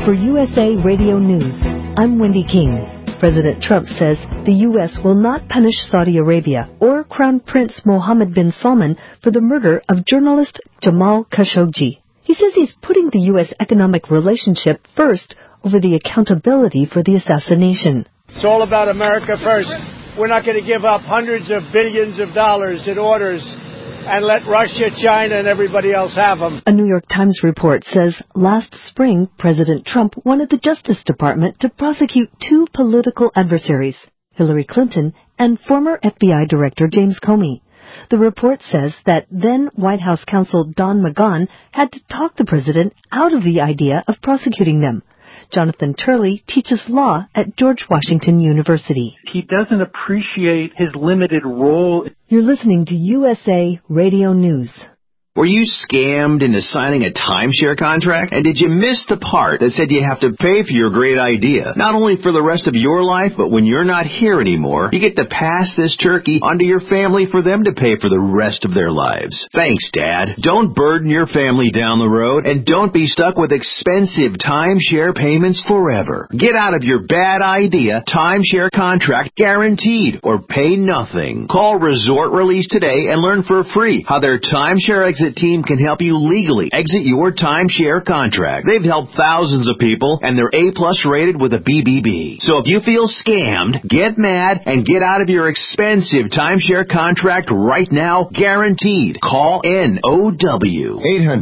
For USA Radio News, I'm Wendy King. President Trump says the U.S. will not punish Saudi Arabia or Crown Prince Mohammed bin Salman for the murder of journalist Jamal Khashoggi. He says he's putting the U.S. economic relationship first over the accountability for the assassination. It's all about America first. We're not going to give up hundreds of billions of dollars in orders and let Russia, China, and everybody else have them. A New York Times report says last spring, President Trump wanted the Justice Department to prosecute two political adversaries, Hillary Clinton and former FBI Director James Comey. The report says that then White House counsel Don McGahn had to talk the president out of the idea of prosecuting them. Jonathan Turley teaches law at George Washington University. He doesn't appreciate his limited role. You're listening to USA Radio News. Were you scammed into signing a timeshare contract? And did you miss the part that said you have to pay for your great idea? Not only for the rest of your life, but when you're not here anymore, you get to pass this turkey onto your family for them to pay for the rest of their lives. Thanks, Dad. Don't burden your family down the road, and don't be stuck with expensive timeshare payments forever. Get out of your bad idea timeshare contract guaranteed or pay nothing. Call Resort Release today and learn for free how their timeshare exit team can help you legally exit your timeshare contract. They've helped thousands of people, and they're A+ rated with a BBB. So if you feel scammed, get mad and get out of your expensive timeshare contract right now, guaranteed. Call NOW.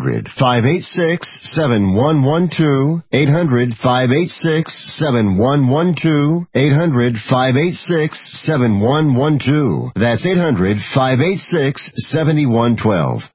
800-586-7112. 800-586-7112. 800-586-7112. That's 800-586-7112.